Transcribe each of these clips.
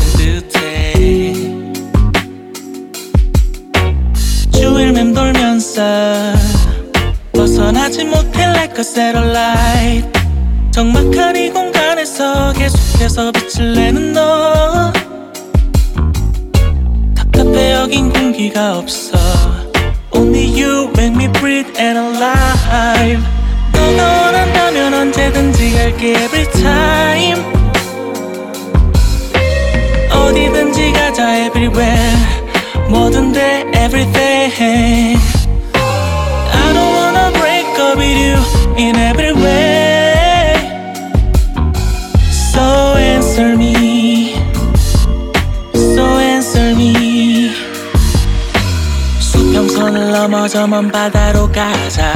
듯해. 주위를 맴돌면서 벗어나지 못해 like a satellite. 적막한 이 공간에서 계속해서 빛을 내는 너. 답답해 여긴 공기가 없어. Only you make me breathe and alive. 너가 원한다면 언제든지 갈게 every time. 어디든지 가자 everywhere. 뭐든 돼 everything. I don't wanna break up with you in every way. So answer me, so answer me. 수평선을 넘어 저 먼 바다로 가자.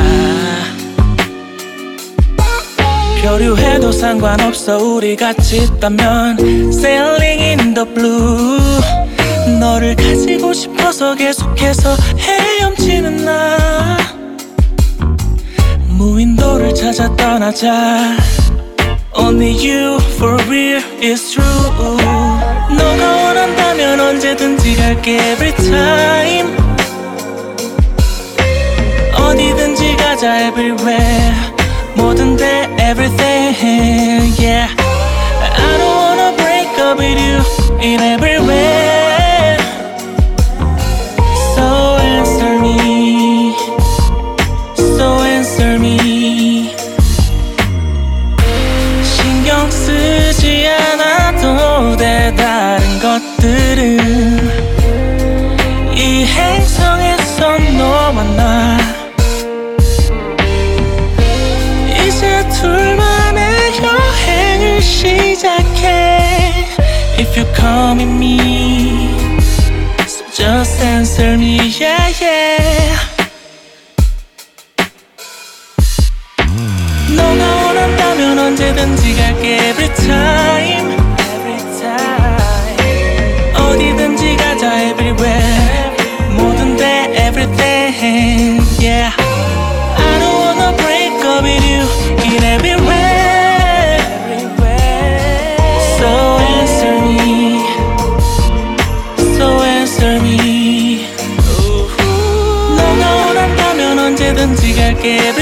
표류해도 상관없어 우리 같이 있다면. Sailing in the blue. 너를 가지고 싶어서 계속해서 헤엄치는 나. 무인도를 찾아 떠나자. Only you for real is true. 너가 원한다면 언제든지 갈게 every time. 어디든지 가자 everywhere. 뭐든 돼 everything. Yeah, I don't wanna break up with you in every way. So answer me, so answer me. 신경 쓰지 않아도 돼 다른 것들은. 이 행성에서 너와 나 이제 둘만의 여행을 시작해. If you come with me, so just answer me, yeah, yeah. 너가 원한다면 언제든지 갈게 every time. 어디든지 가자 everywhere. 뭐든 돼 everything. Yeah, I don't wanna break up with you in every way. So answer me, so answer me. 너가 원한다면 언제든지 갈게 every